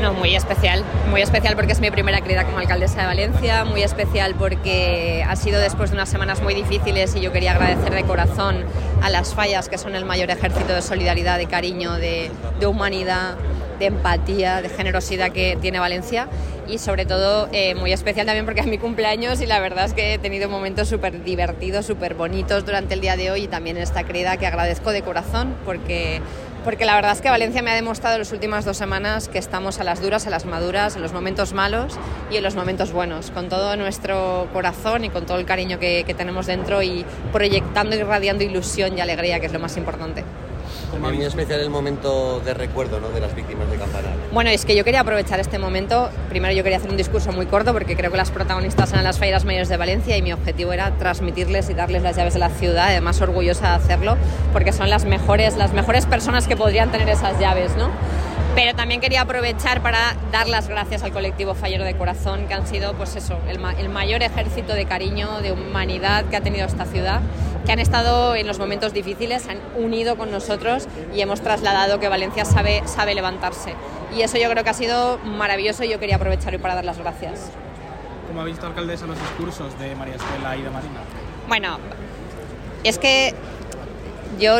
Bueno, muy especial porque es mi primera crida como alcaldesa de Valencia, muy especial porque ha sido después de unas semanas muy difíciles y yo quería agradecer de corazón a las Fallas, que son el mayor ejército de solidaridad, de cariño, de humanidad, de empatía, de generosidad que tiene Valencia, y sobre todo muy especial también porque es mi cumpleaños y la verdad es que he tenido momentos súper divertidos, súper bonitos durante el día de hoy, y también en esta crida que agradezco de corazón porque la verdad es que Valencia me ha demostrado en las últimas 2 semanas que estamos a las duras, a las maduras, en los momentos malos y en los momentos buenos, con todo nuestro corazón y con todo el cariño que tenemos dentro, y proyectando y irradiando ilusión y alegría, que es lo más importante. Muy especial el momento de recuerdo, ¿no?, de las víctimas de Campanar. Bueno, es que yo quería aprovechar este momento. Primero yo quería hacer un discurso muy corto porque creo que las protagonistas eran las Fallas Mayores de Valencia y mi objetivo era transmitirles y darles las llaves de la ciudad, además orgullosa de hacerlo porque son las mejores personas que podrían tener esas llaves, ¿no? Pero también quería aprovechar para dar las gracias al colectivo Fallero de Corazón, que han sido, pues eso, el mayor ejército de cariño, de humanidad que ha tenido esta ciudad, que han estado en los momentos difíciles, se han unido con nosotros y hemos trasladado que Valencia sabe levantarse. Y eso yo creo que ha sido maravilloso y yo quería aprovechar hoy para dar las gracias. ¿Cómo ha visto, alcaldesa, los discursos de María Estela y de Marina? Bueno, es que yo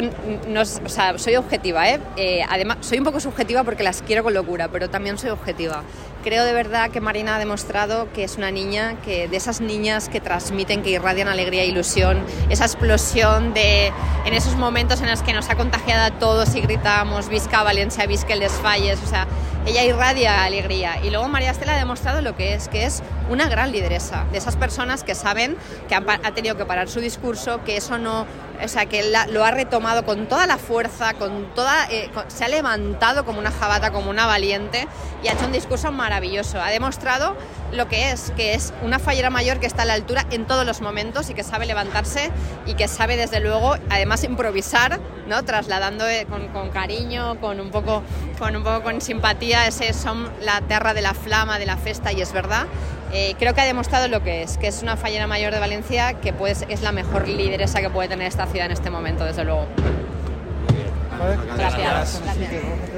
soy objetiva, además soy un poco subjetiva porque las quiero con locura, pero también soy objetiva. Creo de verdad que Marina ha demostrado que es una niña, que de esas niñas que transmiten, que irradian alegría e ilusión, esa explosión en esos momentos en los que nos ha contagiado a todos y gritamos visca Valencia, visca el Desfalles, o sea, ella irradia alegría. Y luego María Estela ha demostrado lo que es una gran lideresa, de esas personas que saben que ha tenido que parar su discurso, que eso no, o sea, que lo ha retomado con toda la fuerza, se ha levantado como una jabata, como una valiente, y ha hecho un discurso maravilloso. Ha demostrado lo que es una fallera mayor que está a la altura en todos los momentos y que sabe levantarse y que sabe desde luego además improvisar, ¿no?, trasladando con cariño, con un poco con simpatía, ese som la terra de la flama, de la festa, y es verdad. Creo que ha demostrado lo que es una fallera mayor de Valencia, que es la mejor lideresa que puede tener esta ciudad en este momento, desde luego. Muy bien. Gracias.